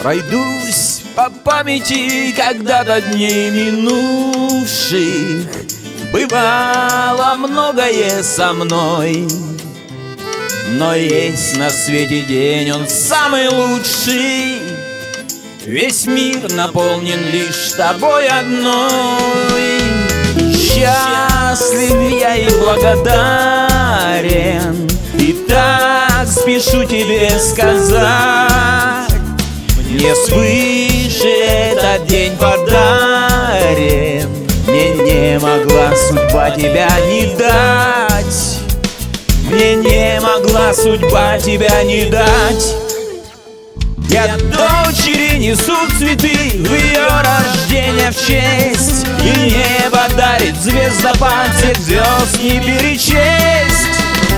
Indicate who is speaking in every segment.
Speaker 1: Пройдусь по памяти когда-то дней минувших. Бывало многое со мной, но есть на свете день, он самый лучший. Весь мир наполнен лишь тобой одной. Счастлив я и благодарен, и так спешу тебе сказать: мне свыше этот день подарен. Мне не могла судьба тебя не дать. Мне не могла судьба тебя не дать. Я дочери несу цветы в ее рождение в честь, и небо дарит звездопад, всех звезд не перечесть.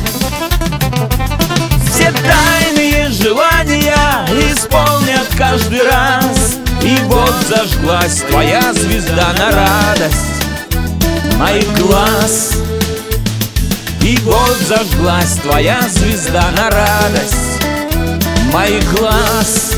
Speaker 1: Все тайные желания исполнят каждый раз, и вот зажглась твоя звезда на радость моих глаз. И вот зажглась твоя звезда на радость моих глаз.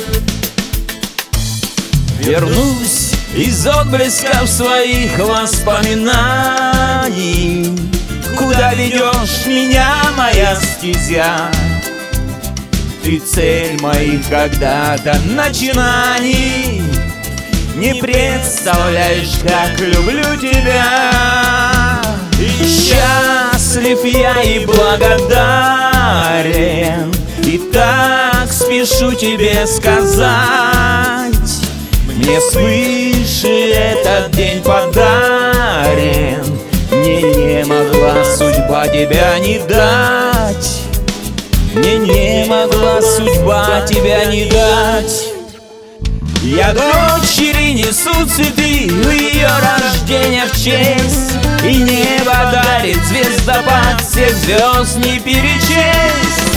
Speaker 1: Вернусь из отблесков своих воспоминаний, куда ведешь меня, моя стезя. Ты цель моих когда-то начинаний. Не представляешь, как люблю тебя. И счастлив я и благодарен, и так спешу тебе сказать: мне свыше этот день подарен. Мне не могла судьба тебя не дать. Мне не могла судьба тебя не дать. Я дочери несу цветы в ее рождение в честь, и небо дарит звездопад, всех звезд не перечесть.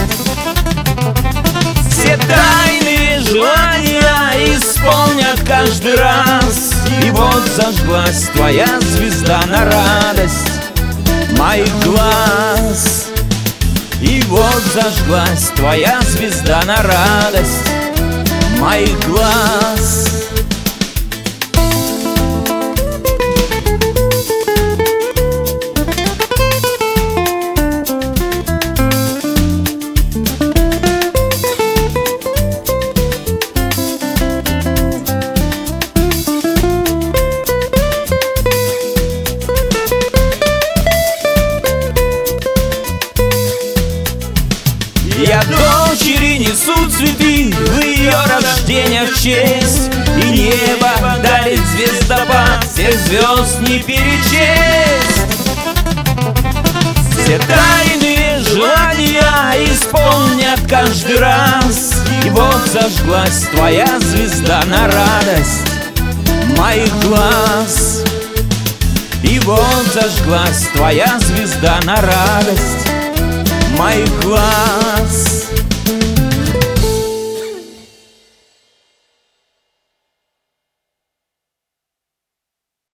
Speaker 1: Все тайные желания исполнят каждый раз, и вот зажглась твоя звезда на радость моих глаз. И вот зажглась твоя звезда на радость моих глаз. Я дочери несу цветы в ее рождение в честь, и небо дарит звездопад, всех звезд не перечесть. Все тайные желания исполнят каждый раз, и вот зажглась твоя звезда на радость моих глаз. И вот зажглась твоя звезда на радость моих глаз.